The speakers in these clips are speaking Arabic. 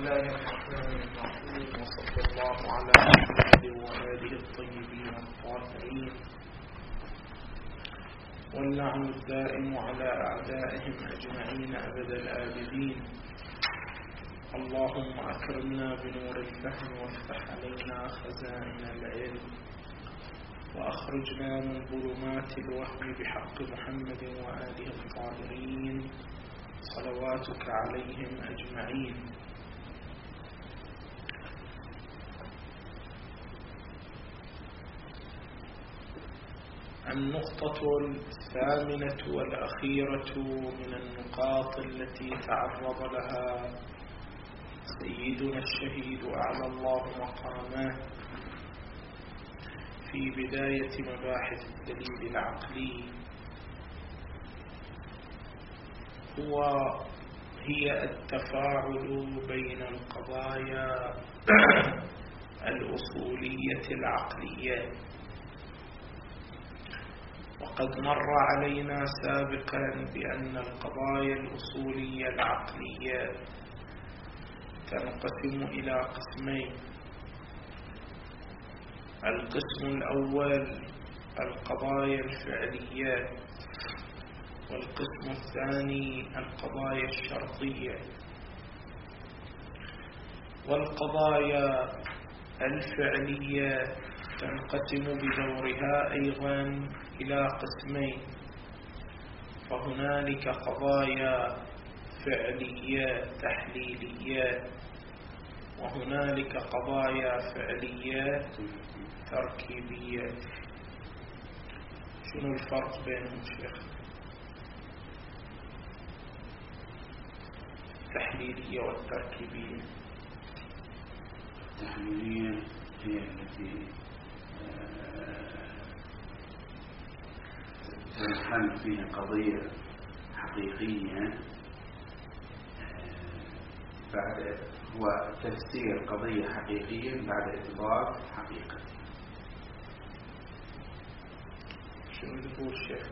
الله الرحمن الرحيم، وصلى الله على محمد وآله الطيبين الطاهرين، واللعن الدائم على أعدائهم أجمعين أبد الآبدين. اللهم أكرمنا بنور الفهم وافتح علينا خزائن العلم، وأخرجنا من ظلمات الوهم بحق محمد وآله الطاهرين صلواتك عليهم أجمعين. النقطة الثامنة والأخيرة من النقاط التي تعرض لها سيدنا الشهيد أعلى الله مقامه في بداية مباحث الدليل العقلي هي التفاعل بين القضايا الأصولية العقلية. وقد مر علينا سابقا بأن القضايا الأصولية العقلية تنقسم إلى قسمين: القسم الأول القضايا الفعلية، والقسم الثاني القضايا الشرطية. والقضايا الفعلية تنقسم بدورها أيضا إلى قسمين، فهنالك قضايا فعلية تحليلية، وهنالك قضايا فعلية تركيبية. شنو الفرق بينهم شيخ؟ التحليلية والتركيبية. التحليلية هي التي تنحل فيها قضية حقيقية، بعد هو تفسير قضية حقيقية بعد إثبات حقيقة. شنو يقول الشيخ؟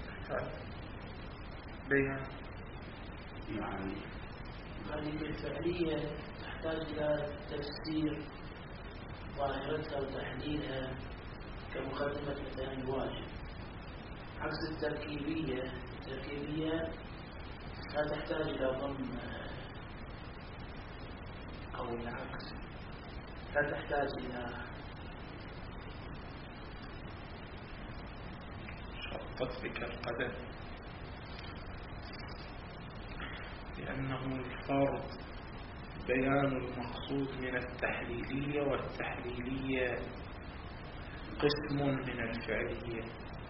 بيان يعني هذه الفعلية تحتاج إلى تفسير ظاهرتها وتحليلها كمقدمة مثلا الواجب، عكس التركيبية لا تحتاج إلى ضم، أو العكس لا تحتاج إلى شطت بك القدم، لأنه الفرض بيان المقصود من التحليلية، والتحليلية قسم من الفعلية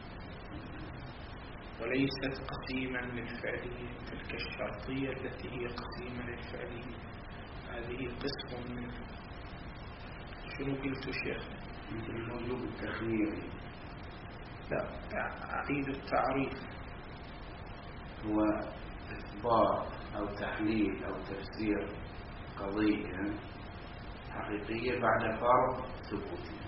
وليست قسيما للفعلية. تلك الشرطية التي هي قسيمة للفعلية هذه قسم منها. شنو قلت شيخ؟ مثل الوجوب التخييري. لا، أعيد التعريف. هو إثبات أو تحليل أو تفسير قضية حقيقية بعد فرض ثبوتها.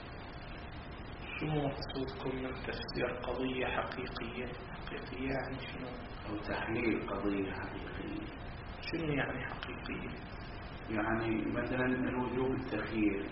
شنو مقصودكم من تفسير قضية حقيقية؟ حقيقية يعني شنو؟ أو تحليل قضية حقيقية. شنو يعني حقيقية؟ يعني مثلا الوجوب التخييري.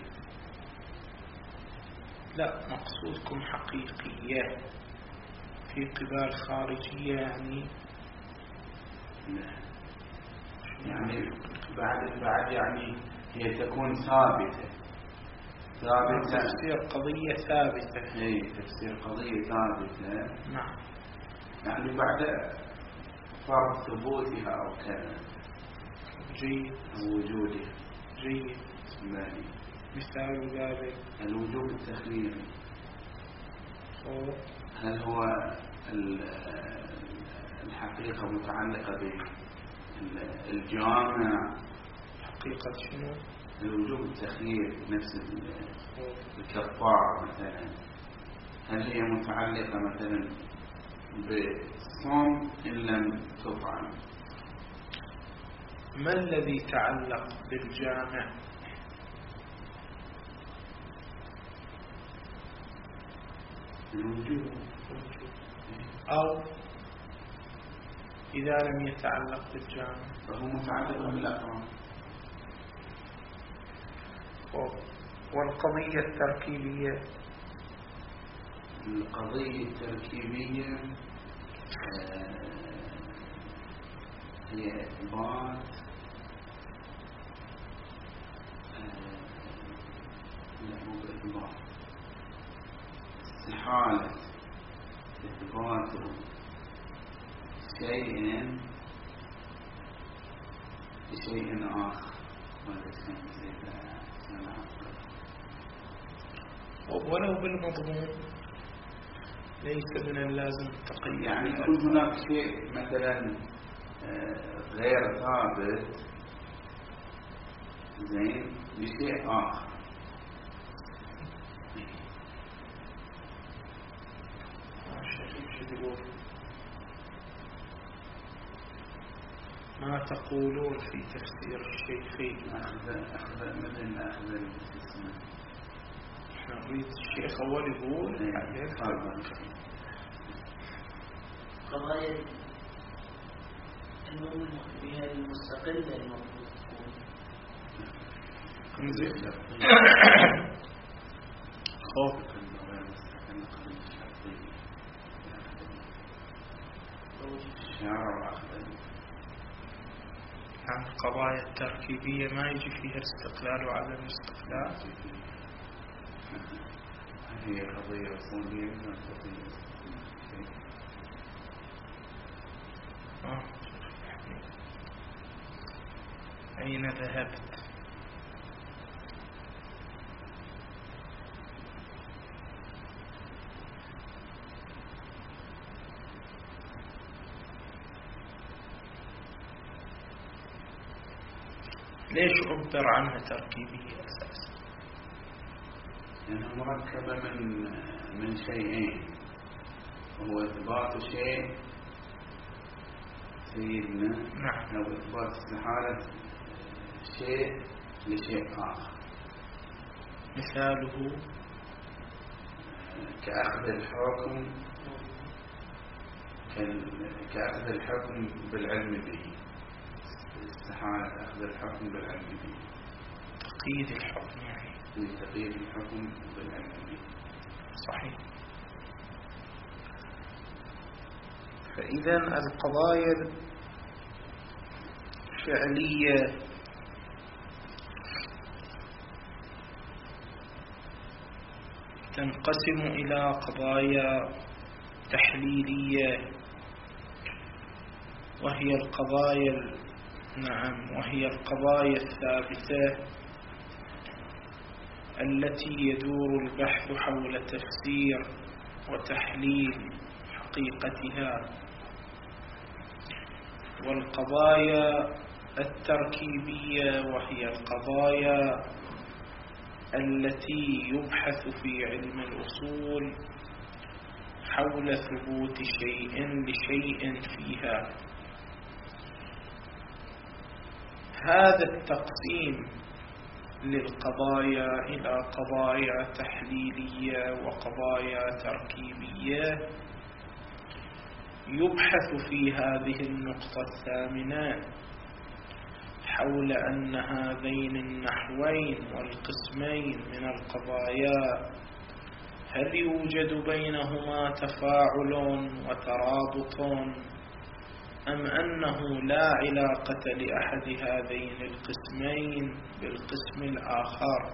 لا، مقصودكم حقيقية في قبال خارجية يعني؟ لا، يعني بعد يعني هي تكون ثابتة. تفسير قضية ثابتة. اي تفسير قضية ثابتة. نعم. يعني بعد فرض ثبوتها أو كذا. جيد. أو وجودها. جيد. مالي. مثال ذلك الوجوب التخييري. هل هو الحقيقة متعلقة بالجامع؟ حقيقة شنو؟ الوجوب التخيير نفس الكفارة مثلا، هل هي متعلقة مثلا بالصوم إن لم تفعل؟ ما الذي تعلق بالجامع؟ الوجوب. أو إذا لم يتعلق بالجامع فهو متعلق بالأقران. والقضية التركيبية. القضية التركيبية هي إثبات استحالة إثبات شيء بشيء آخر ولو بالمضمون ليس من اللازم التقييد، يعني يكون هناك شيء مثلا غير ثابت زين بشيء آخر. ما تقولون في تفسير الشيخين؟ أخذ مثل أخذ الاسم. نريد الشيخ أول يقول قضايا بها المستقلة المفروض تكون خوف عن القضايا التركيبية ما يجي فيها الاستقلال وعدم الاستقلال. هي قضية أصولية من القضية. أين ذهبت؟ ليش عبر عنها تركيبية أساسا؟ لأنها مركبة من شيئين، وهو إثبات شيء سيدنا نعم، أو إثبات استحالة شيء لشيء آخر. مثاله كأخذ الحكم بالعلم به، استحالة أخذ الحكم بالعلم به، تقييد الحكم يعني تقييد الحكم بالعلم به. صحيح. فإذا القضايا الفعلية تنقسم إلى قضايا تحليلية، وهي القضايا الثابتة التي يدور البحث حول تفسير وتحليل حقيقتها، والقضايا التركيبية وهي القضايا التي يبحث في علم الأصول حول ثبوت شيء لشيء فيها. هذا التقسيم للقضايا إلى قضايا تحليلية وقضايا تركيبية يبحث في هذه النقطة الثامنة حول أن هذين النحوين والقسمين من القضايا هل يوجد بينهما تفاعل وترابط، أم أنه لا علاقة لأحد هذين القسمين بالقسم الآخر.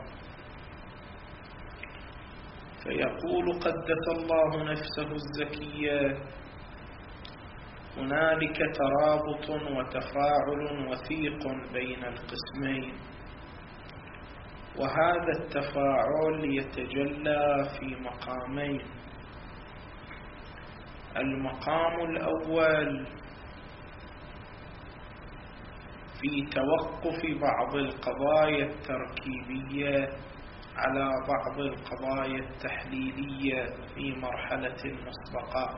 فيقول قدس الله نفسه الزكية: هنالك ترابط وتفاعل وثيق بين القسمين، وهذا التفاعل يتجلى في مقامين. المقام الأول في توقف بعض القضايا التركيبية على بعض القضايا التحليلية في مرحلة مسبقة،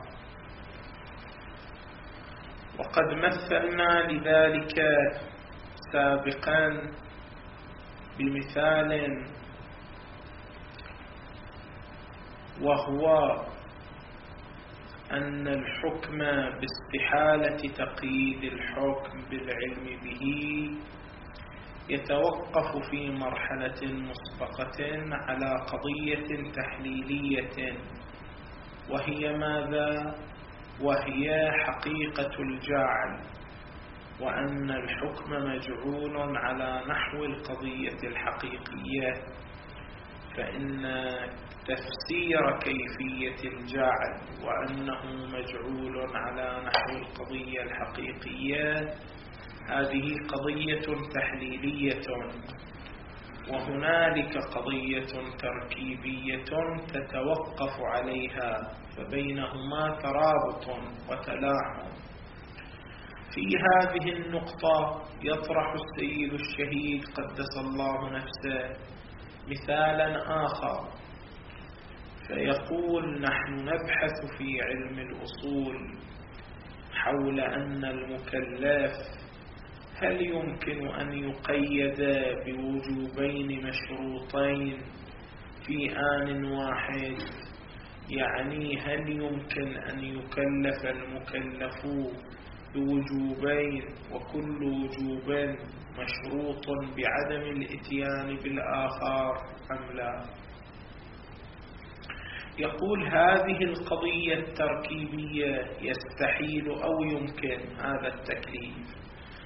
وقد مثلنا لذلك سابقا بمثال، وهو أن الحكم باستحالة تقييد الحكم بالعلم به يتوقف في مرحلة مسبقة على قضية تحليلية، وهي ماذا؟ وهي حقيقة الجعل، وأن الحكم مجعول على نحو القضية الحقيقية، فإن تفسير كيفية الجعل وأنه مجعول على نحو القضية الحقيقية هذه قضية تحليلية، وهنالك قضية تركيبية تتوقف عليها، فبينهما ترابط وتلاحم. في هذه النقطة يطرح السيد الشهيد قدس الله نفسه مثالا آخر، فيقول: نحن نبحث في علم الأصول حول أن المكلف هل يمكن أن يقيد بوجوبين مشروطين في آن واحد؟ يعني هل يمكن أن يكلف المكلف بوجوبين وكل وجوب مشروط بعدم الاتيان بالآخر أم لا؟ يقول: هذه القضية التركيبية يستحيل أو يمكن هذا التكليف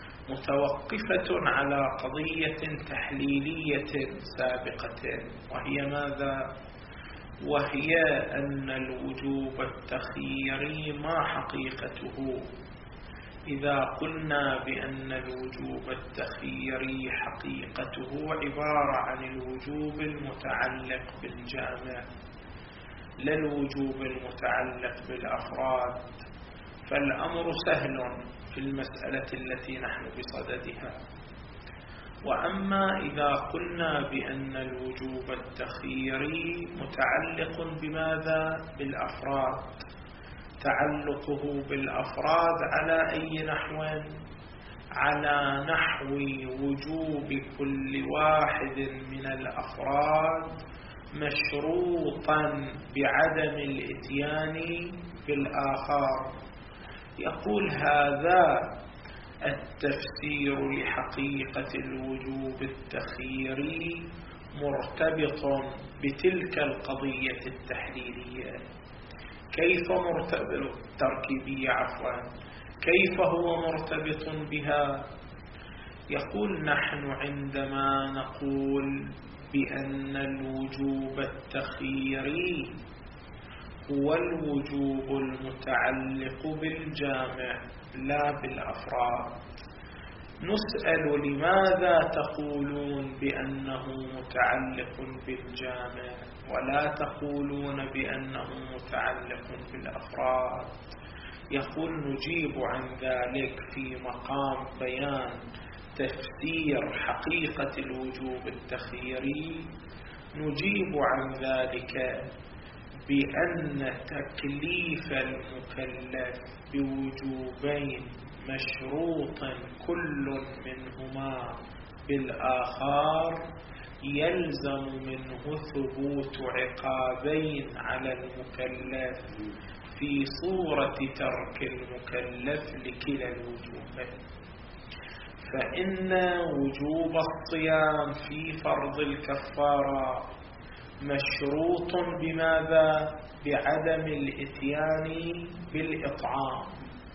متوقفة على قضية تحليلية سابقة، وهي ماذا؟ وهي أن الوجوب التخييري ما حقيقته؟ إذا قلنا بأن الوجوب التخييري حقيقته عبارة عن الوجوب المتعلق بالجامع لا الوجوب المتعلق بالأفراد، فالأمر سهل في المسألة التي نحن بصددها. وأما إذا قلنا بأن الوجوب التخييري متعلق بماذا؟ بالأفراد، تعلقه بالأفراد على أي نحو؟ على نحو وجوب كل واحد من الأفراد مشروطا بعدم الاتيان بالآخر. يقول: هذا التفسير لحقيقة الوجوب التخييري مرتبط بتلك القضية التحليلية. كيف مرتبط؟ تركيبية عفوا. كيف هو مرتبط بها؟ يقول: نحن عندما نقول بأن الوجوب التخييري هو الوجوب المتعلق بالجامع لا بالأفراد، نسأل: لماذا تقولون بأنه متعلق بالجامع ولا تقولون بأنه متعلق بالأفراد؟ يقول: نجيب عن ذلك في مقام بيان تفسير حقيقة الوجوب التخييري. نجيب عن ذلك بأن تكليف المكلف بوجوبين مشروط كل منهما بالآخر يلزم منه ثبوت عقابين على المكلف في صورة ترك المكلف لكلا الوجوبين. فإن وجوب الصيام في فرض الكفارة مشروط بماذا؟ بعدم الاتيان بالإطعام،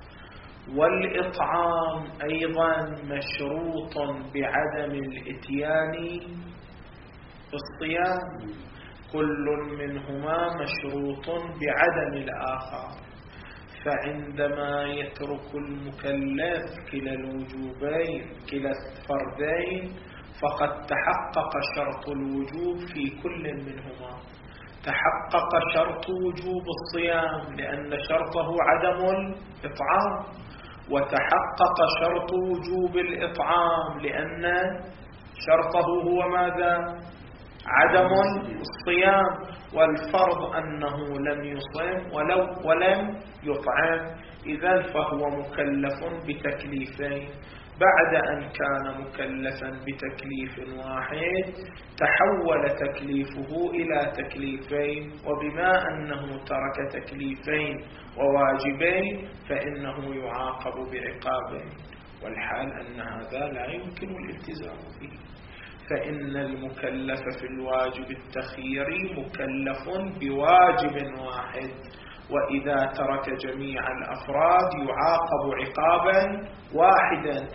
والإطعام أيضا مشروط بعدم الاتيان بالصيام، كل منهما مشروط بعدم الآخر. فعندما يترك المكلف كلا الوجوبين كلا الفردين فقد تحقق شرط الوجوب في كل منهما. تحقق شرط وجوب الصيام لأن شرطه عدم الإطعام، وتحقق شرط وجوب الإطعام لأن شرطه هو ماذا؟ عدم الصيام، والفرض أنه لم يصم ولم يطعم. إذن فهو مكلف بتكليفين. بعد أن كان مكلفا بتكليف واحد تحول تكليفه إلى تكليفين، وبما أنه ترك تكليفين وواجبين فإنه يعاقب بعقابين. والحال أن هذا لا يمكن الالتزام به، فإن المكلف في الواجب التخييري مكلف بواجب واحد، وإذا ترك جميع الأفراد يعاقب عقابا واحدا.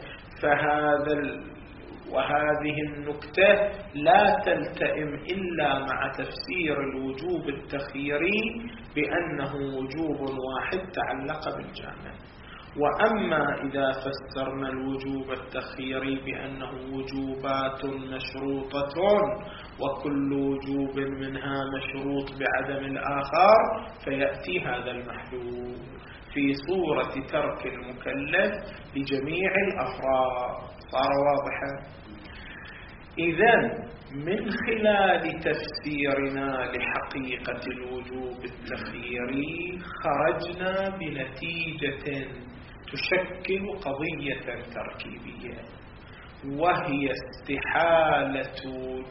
وهذه النكتة لا تلتئم إلا مع تفسير الوجوب التخييري بأنه وجوب واحد تعلق بالجامع. وأما إذا فسرنا الوجوب التخييري بأنه وجوبات مشروطة وكل وجوب منها مشروط بعدم الآخر، فيأتي هذا المحذور في صورة ترك المكلف لجميع الأفراد. صار واضحا؟ إذن من خلال تفسيرنا لحقيقة الوجوب التخييري خرجنا بنتيجة تشكل قضية تركيبية، وهي استحالة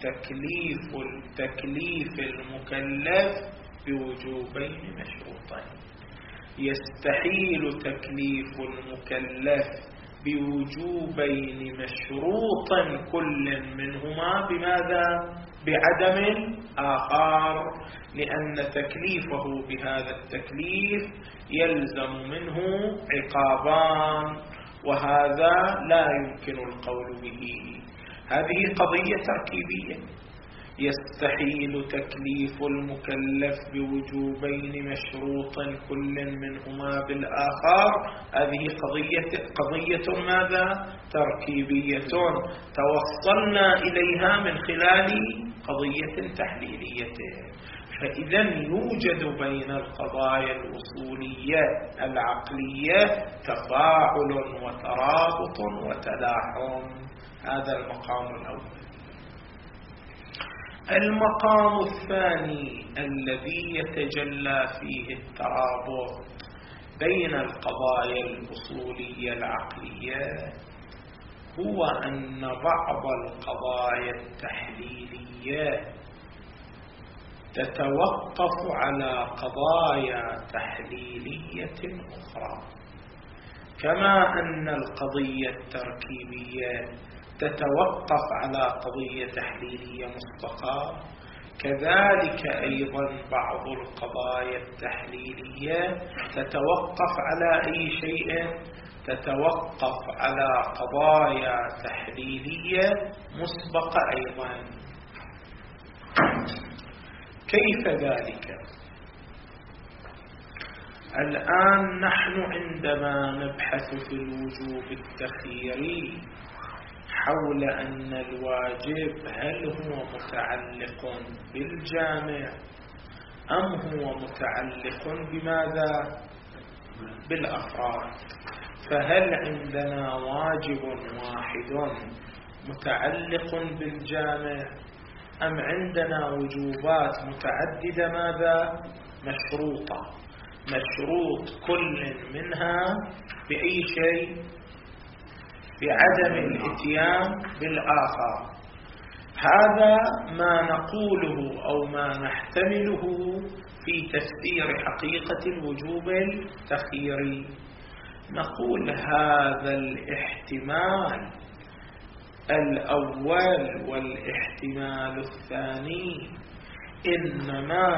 تكليف المكلف بوجوبين مشروطين. يستحيل تكليف المكلف بوجوبين مشروطا كل منهما بماذا؟ بعدم الآخر، لأن تكليفه بهذا التكليف يلزم منه عقابان، وهذا لا يمكن القول به. هذه قضية تركيبية. يستحيل تكليف المكلف بوجوبين مشروط كل منهما بالآخر، هذه قضية ماذا؟ تركيبية توصلنا إليها من خلال قضية تحليلية. فإذا يوجد بين القضايا الأصولية العقلية تفاعل وترابط وتلاحم. هذا المقام الأول. المقام الثاني الذي يتجلى فيه الترابط بين القضايا الأصولية العقلية هو أن بعض القضايا التحليلية تتوقف على قضايا تحليلية أخرى، كما أن القضية التركيبية تتوقف على قضية تحليلية مستقاة، كذلك أيضا بعض القضايا التحليلية تتوقف على أي شيء؟ تتوقف على قضايا تحليلية مسبقة أيضا. كيف ذلك؟ الآن نحن عندما نبحث في الوجوب التخييري حول أن الواجب هل هو متعلق بالجامع أم هو متعلق بماذا؟ بالأفراد. فهل عندنا واجب واحد متعلق بالجامع أم عندنا وجوبات متعددة ماذا؟ مشروطة، مشروط كل منها بأي شيء؟ بعدم الاتيان بالآخر. هذا ما نقوله أو ما نحتمله في تفسير حقيقة الوجوب التخييري. نقول هذا الاحتمال الأول والإحتمال الثاني إنما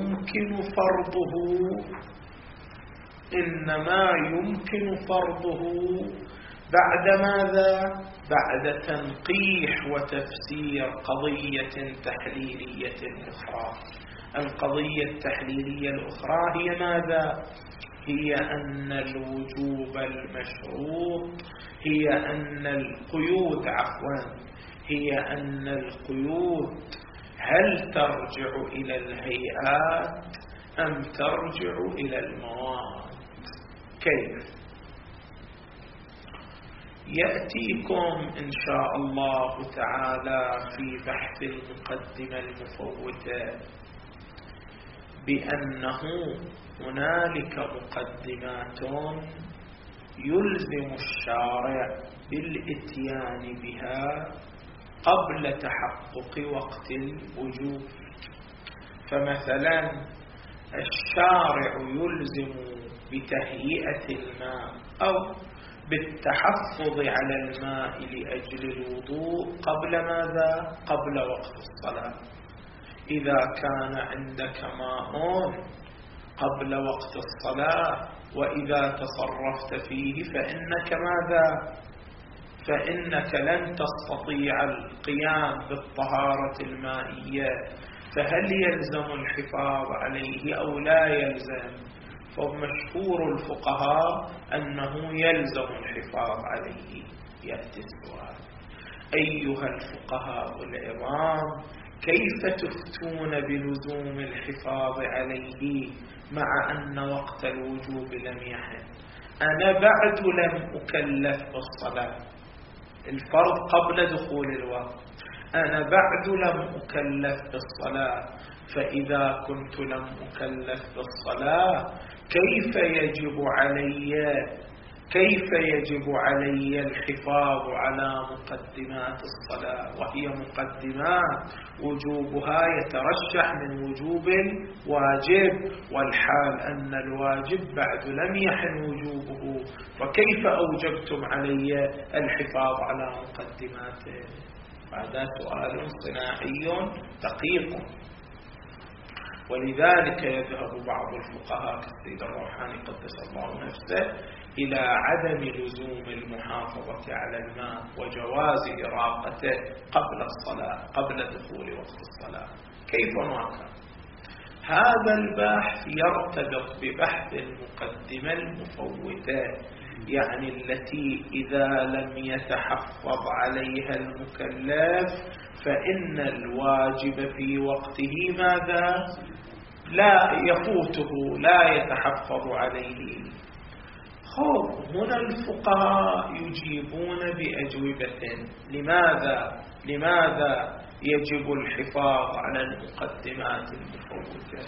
يمكن فرضه بعد ماذا؟ بعد تنقيح وتفسير قضية تحليلية أخرى. القضية التحليلية الأخرى هي ماذا؟ هي أن الوجوب المشروط هي أن القيود هي أن القيود هل ترجع إلى الهيئات أم ترجع إلى المواد؟ كيف؟ يأتيكم إن شاء الله تعالى في بحث المقدمة المفوتة بأنه هنالك مقدمات يلزم الشارع بالإتيان بها قبل تحقق وقت الوجوب. فمثلا الشارع يلزم بتهيئة الماء أو بالتحفظ على الماء لأجل الوضوء قبل ماذا؟ قبل وقت الصلاة. إذا كان عندك ماء قبل وقت الصلاة وإذا تصرفت فيه فإنك ماذا؟ فإنك لن تستطيع القيام بالطهارة المائية، فهل يلزم الحفاظ عليه أو لا يلزم؟ فمشهور الفقهاء أنه يلزم الحفاظ عليه. يأتي السؤال: أيها الفقهاء العظام، كيف تفتون بلزوم الحفاظ عليه مع أن وقت الوجوب لم يحن؟ أنا بعد لم أكلف بالصلاة، الفرض قبل دخول الوقت، أنا بعد لم أكلف بالصلاة، فإذا كنت لم أكلف بالصلاة كيف يجب علي الحفاظ على مقدمات الصلاة، وهي مقدمات وجوبها يترشح من وجوب الواجب، والحال أن الواجب بعد لم يحن وجوبه، فكيف أوجبتم علي الحفاظ على مقدماته؟ هذا سؤال صناعي دقيق. ولذلك يذهب بعض الفقهاء كالسيد الروحاني قدس الله نفسه إلى عدم لزوم المحافظة على الماء وجواز إراقته قبل الصلاة، قبل دخول وقت الصلاة. كيف ما كان؟ هذا البحث يرتبط ببحث المقدمة المفوتة، يعني التي إذا لم يتحفظ عليها المكلف فإن الواجب في وقته ماذا؟ لا يفوته، لا يتحفظ عليه. هنا الفقهاء يجيبون بأجوبة. لماذا يجب الحفاظ على المقدمات المفوتة؟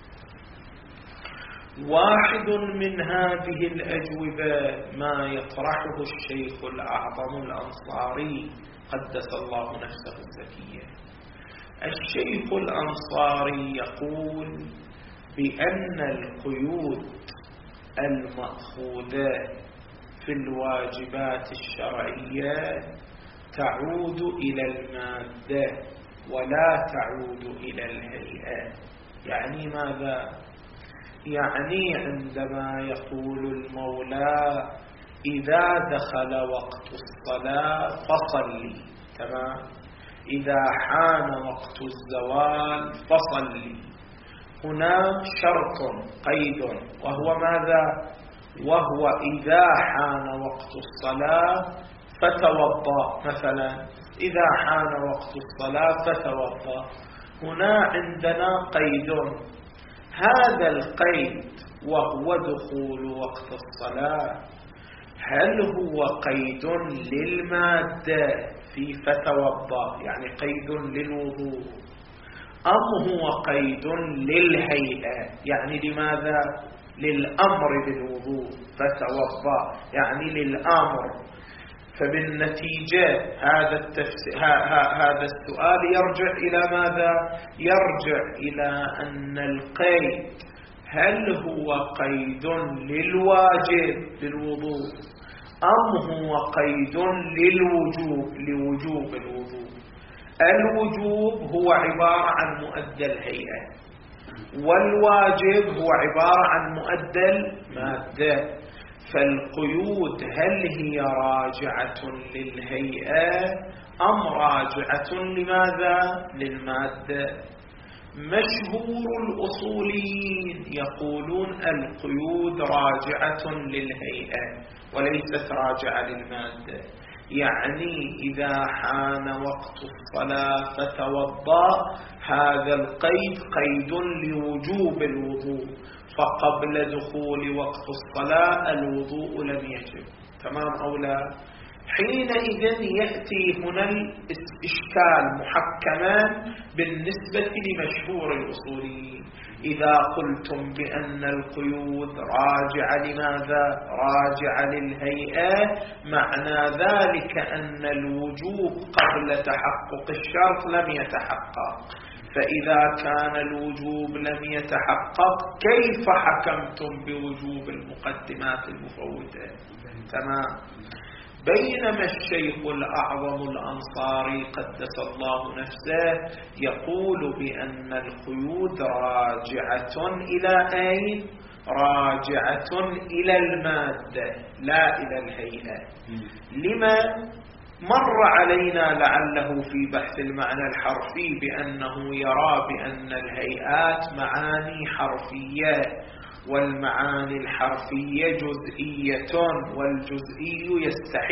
واحد من هذه الأجوبة ما يطرحه الشيخ الأعظم الأنصاري قدس الله نفسه الزكية. الشيخ الأنصاري يقول بأن القيود المأخوذة في الواجبات الشرعية تعود إلى المادة ولا تعود إلى الهيئة. يعني ماذا؟ يعني عندما يقول المولى إذا دخل وقت الصلاة فصلي، تمام، إذا حان وقت الزوال فصلي، هنا شرط قيد، وهو ماذا؟ وهو إذا حان وقت الصلاة فتوضأ. مثلا إذا حان وقت الصلاة فتوضأ، هنا عندنا قيد. هذا القيد وهو دخول وقت الصلاة هل هو قيد للمادة في فتوضأ، يعني قيد للوضوء، أم هو قيد للهيئة؟ يعني لماذا؟ للأمر بالوضوء، فتوضأ يعني للأمر. فبالنتيجة هذا السؤال يرجع إلى ماذا؟ يرجع إلى أن القيد هل هو قيد للواجب للوضوء أم هو قيد لوجوب الوضوء؟ الوجوب هو عبارة عن مؤدى الهيئة، والواجب هو عبارة عن مؤدى المادة. فالقيود هل هي راجعة للهيئة أم راجعة لماذا؟ للمادة. مشهور الأصوليين يقولون القيود راجعة للهيئة وليست راجعة للمادة. يعني إذا حان وقت الصلاة فتوضأ، هذا القيد قيد لوجوب الوضوء، فقبل دخول وقت الصلاة الوضوء لم يجب، تمام أو لا؟ حينئذ يأتي هنا الإشكال محكما بالنسبة لمشهور الأصوليين. إذا قلتم بأن القيود راجعة لماذا؟ راجعة للهيئة، معنى ذلك أن الوجوب قبل تحقق الشرط لم يتحقق. فإذا كان الوجوب لم يتحقق كيف حكمتم بوجوب المقدمات المفوتة؟ تمام. بينما الشيخ الأعظم الأنصاري قدس الله نفسه يقول بأن القيود راجعة إلى أين؟ راجعة إلى المادة لا إلى الهيئة. لما؟ مر علينا لعله في بحث المعنى الحرفي بأنه يرى بأن الهيئات معاني حرفية، والمعاني الحرفية جزئية، والجزئي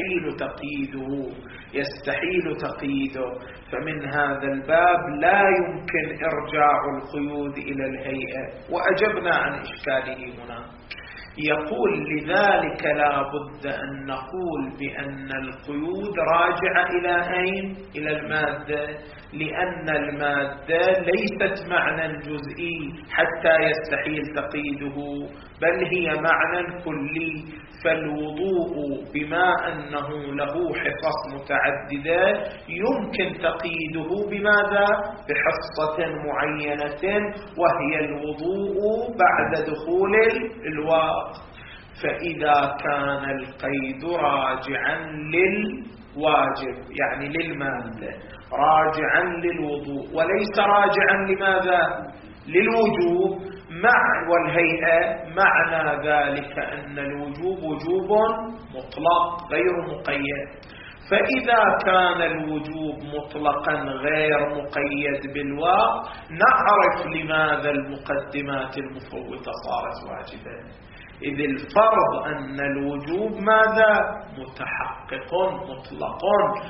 يستحيل تقييده، فمن هذا الباب لا يمكن إرجاع القيود إلى الهيئة، وأجبنا عن إشكاله هنا. يقول لذلك لا بد أن نقول بأن القيود راجعة إلى أين؟ إلى المادة، لأن المادة ليست معنى جزئي حتى يستحيل تقييده، بل هي معنى كلي. فالوضوء بما أنه له حصص متعددة يمكن تقييده بماذا؟ بحصة معينة، وهي الوضوء بعد دخول الوقت. فإذا كان القيد راجعا للواجب يعني للمادة، راجعا للوضوء، وليس راجعا لماذا؟ للوجوب والهيئة، معنى ذلك أن الوجوب وجوب مطلق غير مقيد. فإذا كان الوجوب مطلقا غير مقيد بالوقت نعرف لماذا المقدمات المفوتة صارت واجبة. إذ الفرض أن الوجوب ماذا؟ متحقق مطلق.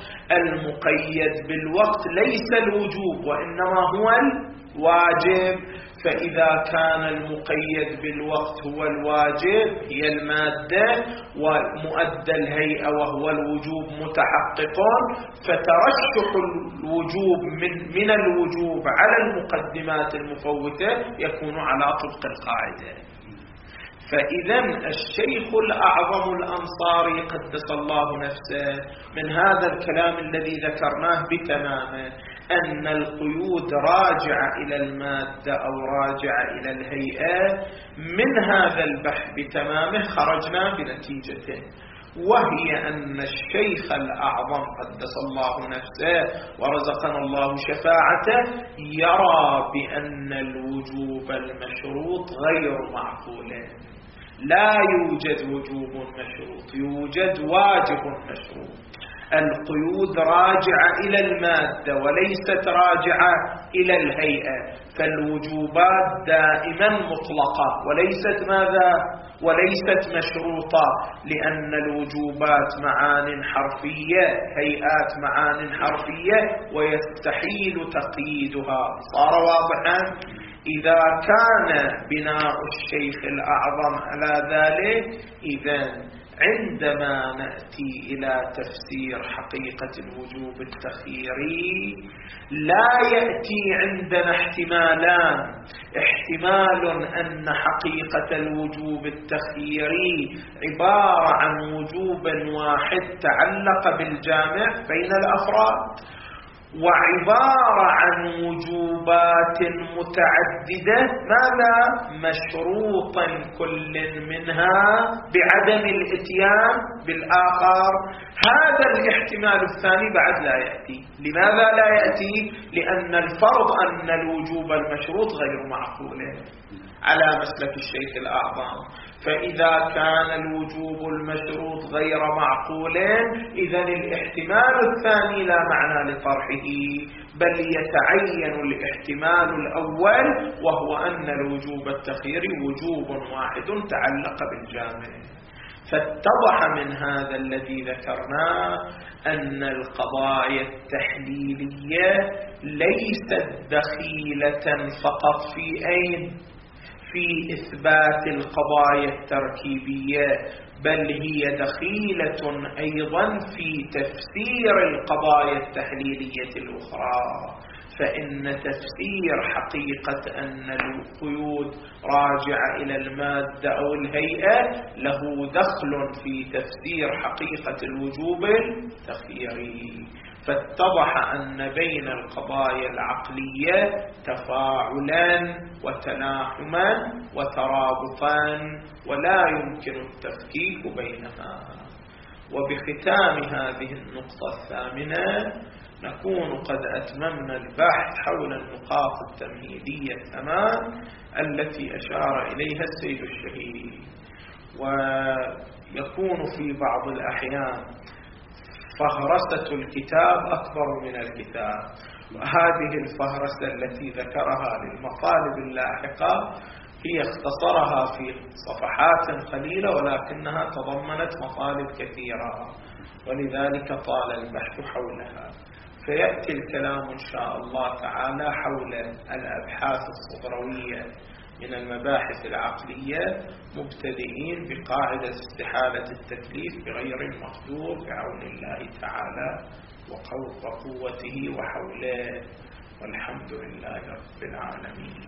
المقيد بالوقت ليس الوجوب وإنما هو الواجب. فإذا كان المقيد بالوقت هو الواجب هي المادة، ومؤدى الهيئة وهو الوجوب متحقق، فترشح الوجوب من الوجوب على المقدمات المفوتة يكون على طبق القاعدة. فإذا الشيخ الأعظم الأنصاري قدس الله نفسه من هذا الكلام الذي ذكرناه بتمامه أن القيود راجعة إلى المادة أو راجعة إلى الهيئة، من هذا البحث بتمامه خرجنا بنتيجته، وهي أن الشيخ الأعظم قدس الله نفسه ورزقنا الله شفاعته يرى بأن الوجوب المشروط غير معقول. لا يوجد وجوب مشروط، يوجد واجب مشروط. القيود راجعة إلى المادة وليست راجعة إلى الهيئة، فالوجوبات دائما مطلقة وليست ماذا؟ وليست مشروطة، لأن الوجوبات معان حرفية، هيئات معان حرفية، ويستحيل تقييدها. صار واضحا؟ إذا كان بناء الشيخ الأعظم على ذلك، إذن عندما نأتي إلى تفسير حقيقة الوجوب التخييري لا يأتي عندنا احتمالان: احتمال أن حقيقة الوجوب التخييري عبارة عن وجوب واحد تعلق بالجامع بين الأفراد، وعبارة عن وجوبات متعددة ماذا؟ مشروطا كل منها بعدم الاتيان بالآخر. هذا الاحتمال الثاني بعد لا يأتي. لماذا لا يأتي؟ لأن الفرض أن الوجوب المشروط غير معقول على مسلك الشيخ الأعظم. فإذا كان الوجوب المشروط غير معقول، إذن الاحتمال الثاني لا معنى لطرحه، بل يتعين الاحتمال الأول، وهو أن الوجوب التخييري وجوب واحد تعلق بالجامع. فاتضح من هذا الذي ذكرناه أن القضايا التحليلية ليست دخيلة فقط في أين؟ في إثبات القضايا التركيبية، بل هي دخيلة أيضا في تفسير القضايا التحليلية الأخرى. فإن تفسير حقيقة أن القيود راجعة إلى المادة أو الهيئة له دخل في تفسير حقيقة الوجوب التخييري. فاتضح أن بين القضايا العقلية تفاعلا وتلاحما وترابطا ولا يمكن التفكيك بينها. وبختام هذه النقطة الثامنة نكون قد أتممنا البحث حول النقاط التمهيدية الثمان التي أشار إليها السيد الشهيد. ويكون في بعض الأحيان فهرسة الكتاب أكبر من الكتاب، وهذه الفهرسة التي ذكرها للمطالب اللاحقة هي اختصرها في صفحات قليلة ولكنها تضمنت مطالب كثيرة، ولذلك طال البحث حولها. فيأتي الكلام إن شاء الله تعالى حول الأبحاث الصغروية من المباحث العقلية مبتدئين بقاعدة استحالة التكليف بغير المقدور بعون الله تعالى وقوته وحوله، والحمد لله رب العالمين.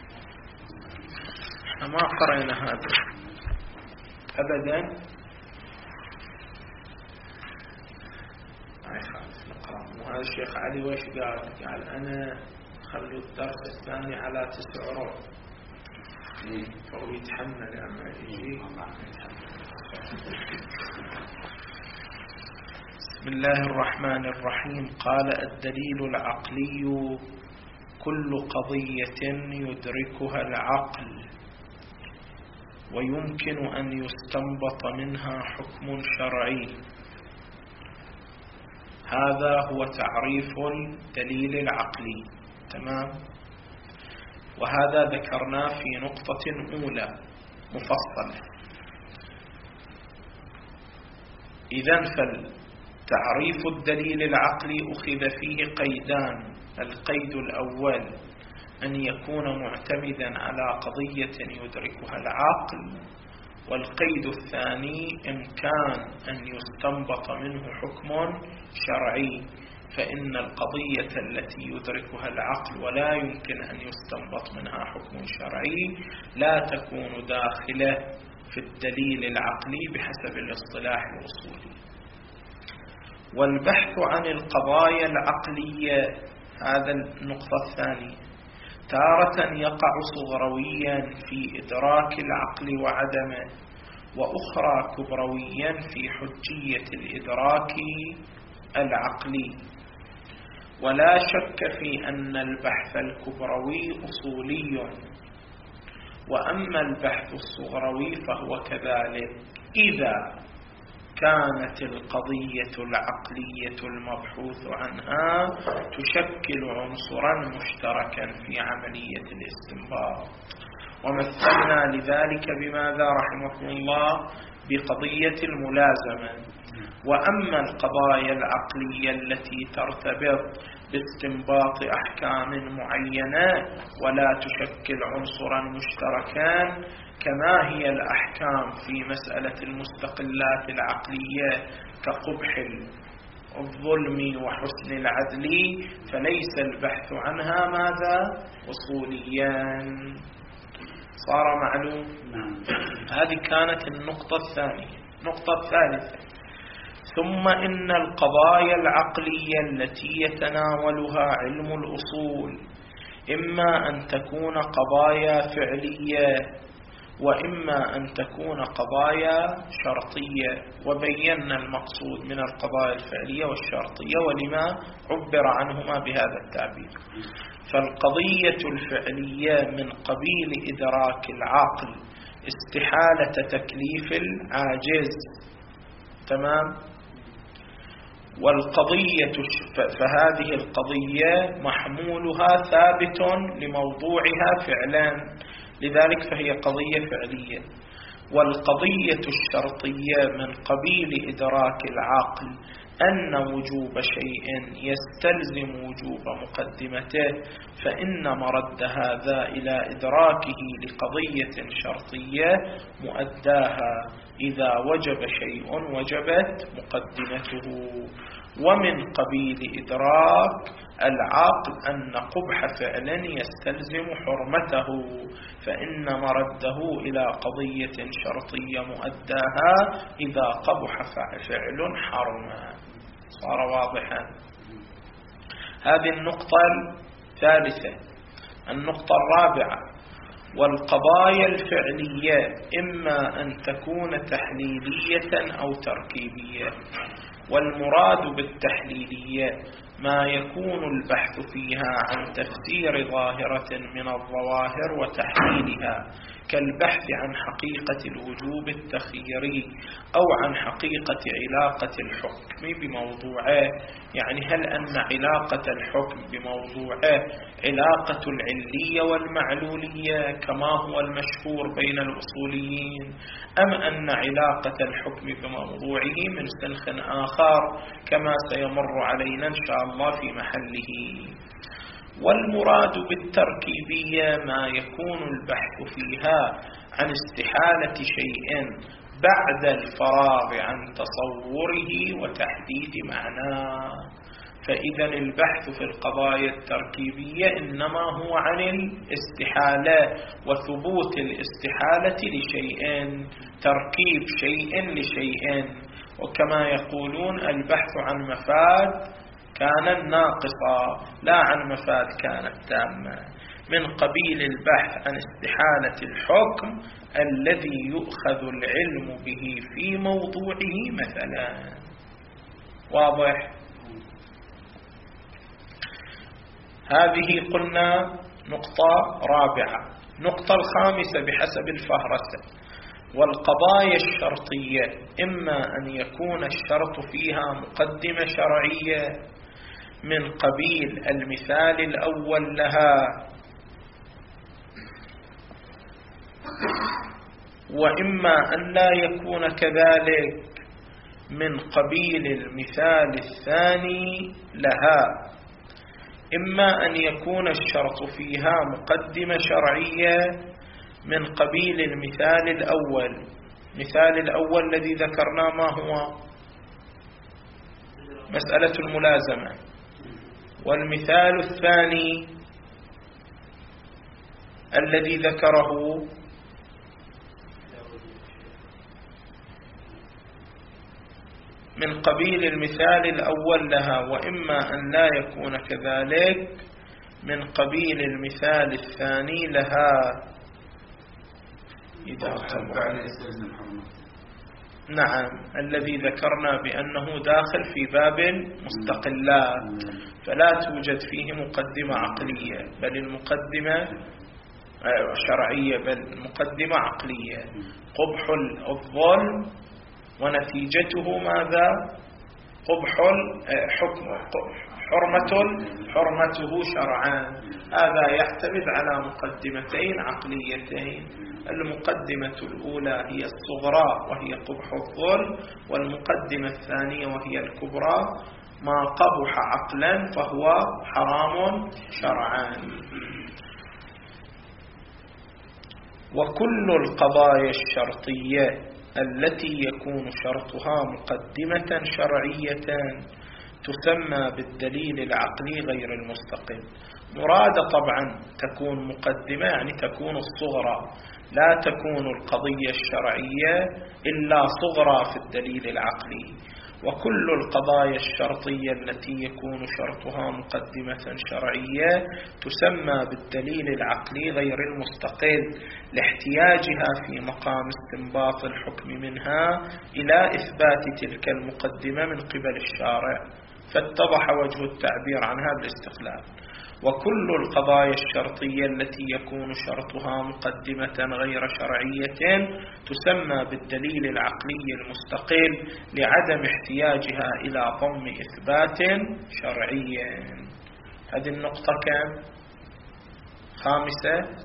ما قرأنا هذا أبدا. وهذا الشيخ علي وش قال أنا خلوا الدرس الثاني على 9 ربع فهو يتحمل لما يجي. بسم الله الرحمن الرحيم. قال الدليل العقلي كل قضية يدركها العقل ويمكن أن يستنبط منها حكم شرعي. هذا هو تعريف الدليل العقلي. تمام. وهذا ذكرناه في نقطة أولى مفصلة. إذن فالتعريف الدليل العقلي أخذ فيه قيدان. القيد الأول أن يكون معتمدا على قضية يدركها العقل، والقيد الثاني إمكان أن يستنبط منه حكم شرعي. فإن القضية التي يدركها العقل ولا يمكن أن يستنبط منها حكم شرعي لا تكون داخلة في الدليل العقلي بحسب الاصطلاح الأصولي. والبحث عن القضايا العقلية، هذا النقطة الثانية، تارة يقع صغرويا في إدراك العقل وعدمه، وأخرى كبرويا في حجية الإدراك العقلي. ولا شك في أن البحث الكبروي أصولي، وأما البحث الصغروي فهو كذلك إذا كانت القضية العقلية المبحوث عنها تشكل عنصرا مشتركا في عملية الاستنباط. ومثلنا لذلك بماذا رحمه الله؟ بقضية الملازمة. وأما القضايا العقلية التي ترتبط باستنباط أحكام معينة ولا تشكل عنصرا مشتركا، كما هي الأحكام في مسألة المستقلات العقلية كقبح الظلم وحسن العدل، فليس البحث عنها ماذا؟ أصوليا. صار معلوم؟ هذه كانت النقطة الثانية. النقطة الثالثة: ثم إن القضايا العقلية التي يتناولها علم الأصول إما أن تكون قضايا فعلية وإما أن تكون قضايا شرطية. وبينا المقصود من القضايا الفعلية والشرطية ولما عبر عنهما بهذا التعبير. فالقضية الفعلية من قبيل إدراك العقل استحالة تكليف العاجز. تمام. فهذه القضية محمولها ثابت لموضوعها فعلا، لذلك فهي قضية فعلية. والقضية الشرطية من قبيل إدراك العقل أن وجوب شيء يستلزم وجوب مقدمته، فإن مرد هذا إلى إدراكه لقضية شرطية مؤداها. إذا وجب شيء وجبت مقدمته. ومن قبيل إدراك العقل أن قبح فعل يستلزم حرمته، فإن مرده إلى قضية شرطية مؤداها إذا قبح فعل حرما. صار واضحا؟ هذه النقطة الثالثة. النقطة الرابعة: والقضايا الفعلية إما أن تكون تحليلية أو تركيبية. والمراد بالتحليلية ما يكون البحث فيها عن تفسير ظاهرة من الظواهر وتحليلها، كالبحث عن حقيقة الوجوب التخييري أو عن حقيقة علاقة الحكم بموضوعه. يعني هل أن علاقة الحكم بموضوعه علاقة العلية والمعلولية كما هو المشهور بين الأصوليين، أم أن علاقة الحكم بموضوعه من سلخ آخر كما سيمر علينا إن شاء الله في محله. والمراد بالتركيبية ما يكون البحث فيها عن استحالة شيء بعد الفراغ عن تصوره وتحديد معناه. فإذا البحث في القضايا التركيبية إنما هو عن الاستحالة وثبوت الاستحالة لشيء، تركيب شيء لشيء. وكما يقولون البحث عن مفاد كانت ناقصة لا عن مفاد كانت تامة، من قبيل البحث عن استحالة الحكم الذي يؤخذ العلم به في موضوعه مثلا. واضح؟ هذه قلنا نقطة رابعة. نقطة الخامسة بحسب الفهرسة: والقضايا الشرطية إما أن يكون الشرط فيها مقدمة شرعية من قبيل المثال الأول لها، وإما أن لا يكون كذلك من قبيل المثال الثاني لها. إما أن يكون الشرط فيها مقدمة شرعية من قبيل المثال الأول. مثال الأول الذي ذكرنا ما هو؟ مسألة الملازمة. والمثال الثاني الذي ذكره من قبيل المثال الأول لها، وإما أن لا يكون كذلك من قبيل المثال الثاني لها إذا نعم، الذي ذكرنا بأنه داخل في باب مستقلات، فلا توجد فيه مقدمة عقلية بل المقدمة شرعية بل المقدمة عقلية. قبح الظلم ونتيجته ماذا؟ قبح الحكم، حرمته شرعان. هذا يعتمد على مقدمتين عقليتين. المقدمة الأولى هي الصغرى وهي قبح الظلم، والمقدمة الثانية وهي الكبرى ما قبح عقلا فهو حرام شرعان. وكل القضايا الشرطية التي يكون شرطها مقدمة شرعية تسمى بالدليل العقلي غير المستقل. مراد طبعا تكون مقدمة يعني تكون الصغرى، لا تكون القضية الشرعية إلا صغرى في الدليل العقلي. وكل القضايا الشرطية التي يكون شرطها مقدمة شرعية تسمى بالدليل العقلي غير المستقل لاحتياجها في مقام استنباط الحكم منها إلى إثبات تلك المقدمة من قبل الشارع، فاتضح وجه التعبير عنها بالاستقلال. وكل القضايا الشرطية التي يكون شرطها مقدمة غير شرعية تسمى بالدليل العقلي المستقل لعدم احتياجها إلى ضم إثبات شرعي. هذه النقطة كم؟ خامسة.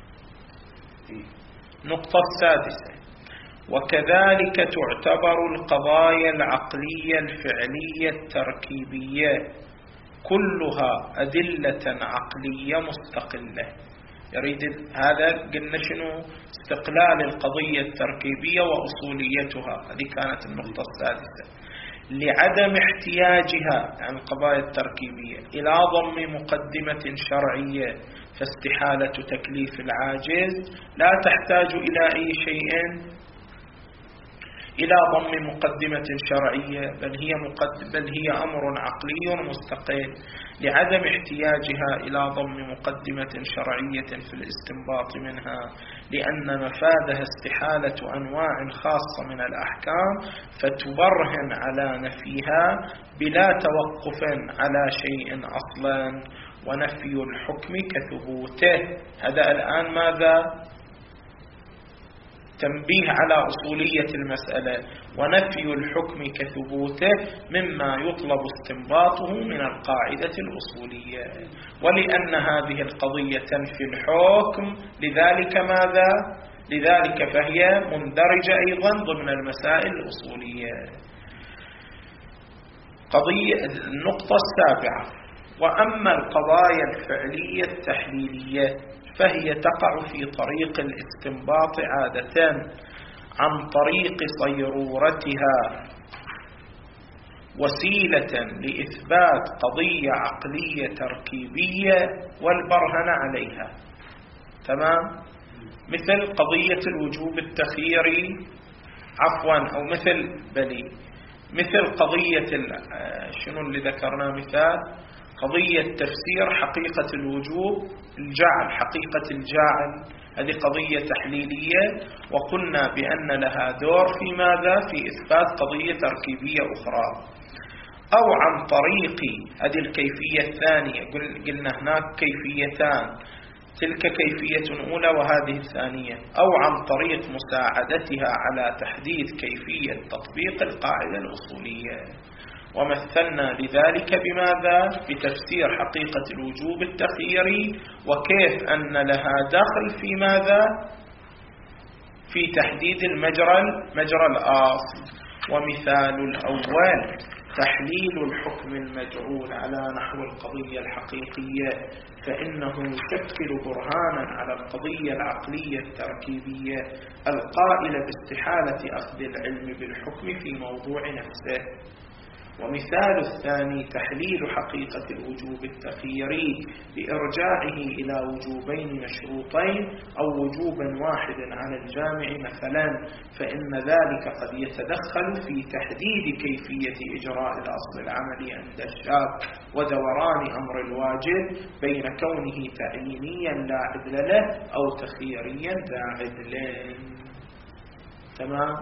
نقطة السادسة: وكذلك تعتبر القضايا العقلية الفعلية التركيبية كلها أدلة عقلية مستقلة. يريد هذا قلنا شنو؟ استقلال القضية التركيبية وأصوليتها. هذه كانت النقطة السادسة. لعدم احتياجها عن القضايا التركيبية إلى ضم مقدمة شرعية، فاستحالة تكليف العاجز لا تحتاج إلى أي شيء إلى ضم مقدمة شرعية، بل هي أمر عقلي مستقل لعدم احتياجها إلى ضم مقدمة شرعية في الاستنباط منها، لأن مفادها استحالة أنواع خاصة من الأحكام فتبرهن على نفيها بلا توقف على شيء أصلا، ونفي الحكم كثبوته. هذا الآن ماذا؟ تنبيه على أصولية المسألة. ونفي الحكم كثبوته مما يطلب استنباطه من القاعدة الأصولية، ولأن هذه القضية تنفي الحكم لذلك ماذا؟ لذلك فهي مندرجة أيضا ضمن المسائل الأصولية. النقطة السابعة: وأما القضايا الفعلية التحليلية فهي تقع في طريق الاستنباط عادة عن طريق صيرورتها وسيلة لإثبات قضية عقلية تركيبية والبرهن عليها. تمام؟ مثل قضية الوجوب التخييري، أو مثل قضية شنو اللي ذكرنا مثال؟ قضية تفسير حقيقة الوجوب، الجعل، حقيقة الجاعل، هذه قضية تحليلية، وقلنا بأن لها دور في ماذا؟ في إثبات قضية تركيبية أخرى. أو عن طريق هذه الكيفية الثانية، قلنا هناك كيفيتان، تلك كيفية أولى وهذه الثانية. أو عن طريق مساعدتها على تحديد كيفية تطبيق القاعدة الأصولية. ومثلنا لذلك بماذا؟ بتفسير حقيقة الوجوب التخييري، وكيف أن لها دخل في ماذا؟ في تحديد المجرى الآصل. ومثال الأول تحليل الحكم المجعول على نحو القضية الحقيقية، فإنه يشكل برهانا على القضية العقلية التركيبية القائلة باستحالة أخذ العلم بالحكم في موضوع نفسه. ومثال الثاني تحليل حقيقة الوجوب التخييري بإرجاعه إلى وجوبين مشروطين أو وجوبا واحد على الجامع مثلا، فإن ذلك قد يتدخل في تحديد كيفية إجراء الأصل العملي عند الشاك ودوران أمر الواجب بين كونه تعيينيا لا عدل له أو تخييريا لا عدل. تمام؟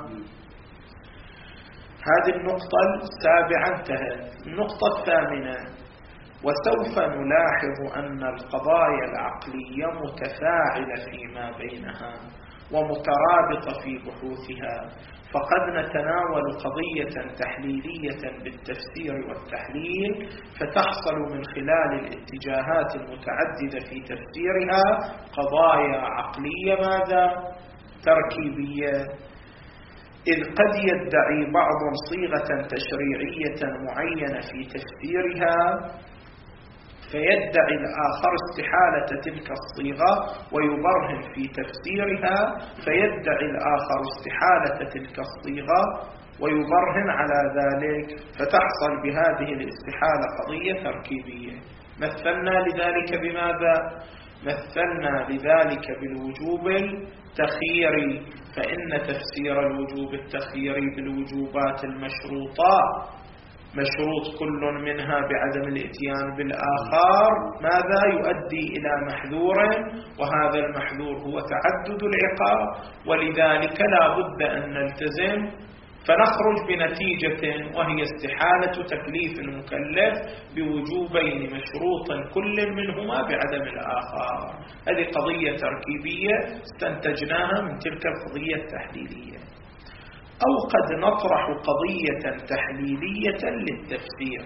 هذه النقطة السابعة انتهت. النقطة الثامنة: وسوف نلاحظ أن القضايا العقلية متفاعلة فيما بينها ومترابطة في بحوثها، فقد نتناول قضية تحليلية بالتفسير والتحليل فتحصل من خلال الاتجاهات المتعددة في تفسيرها قضايا عقلية ماذا؟ تركيبية. إذ قد يدعي بعض صيغة تشريعية معينة في تفسيرها فيدعي الآخر استحالة تلك الصيغة ويبرهن في تفسيرها، فيدعي الآخر استحالة تلك الصيغة ويبرهن على ذلك، فتحصل بهذه الاستحالة قضية تركيبية. مثلنا لذلك بماذا؟ مثلنا لذلك بالوجوب التخييري، فإن تفسير الوجوب التخييري بالوجوبات المشروطة مشروط كل منها بعدم الاتيان بالآخر ماذا؟ يؤدي إلى محذور، وهذا المحذور هو تعدد العقاب، ولذلك لا بد أن نلتزم فنخرج بنتيجة وهي استحالة تكليف المكلف بوجوبين مشروط كل منهما بعدم الآخر. هذه قضية تركيبية استنتجناها من تلك القضية التحليلية. أو قد نطرح قضية تحليلية للتفسير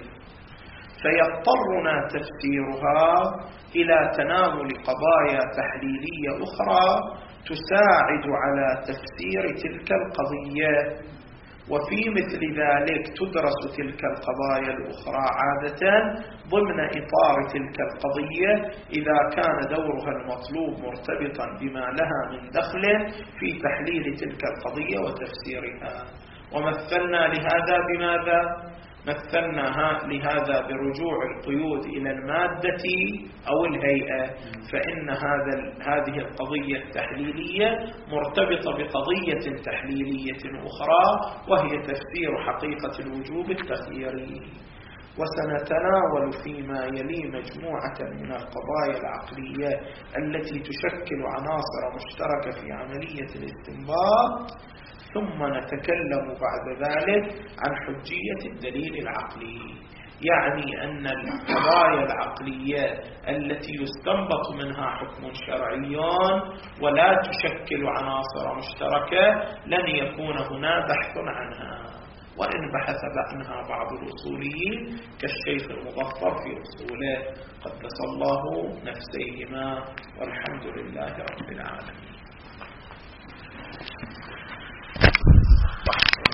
فيضطرنا تفسيرها إلى تناول قضايا تحليلية أخرى تساعد على تفسير تلك القضية، وفي مثل ذلك تدرس تلك القضايا الأخرى عادة ضمن إطار تلك القضية إذا كان دورها المطلوب مرتبطا بما لها من دخل في تحليل تلك القضية وتفسيرها. ومثلنا لهذا بماذا؟ مثلنا لهذا برجوع القيود إلى المادة أو الهيئة، فإن هذه القضية التحليلية مرتبطة بقضية تحليلية أخرى وهي تفسير حقيقة الوجوب التخييري. وسنتناول فيما يلي مجموعة من القضايا العقلية التي تشكل عناصر مشتركة في عملية الاستنباط، ثم نتكلم بعد ذلك عن حجية الدليل العقلي، يعني أن القضايا العقلية التي يستنبط منها حكم شرعي ولا تشكل عناصر مشتركة لن يكون هنا بحث عنها، وإن بحث عنها بعض الأصوليين كالشيخ المظفر في أصوله قدس الله نفسيهما، والحمد لله رب العالمين.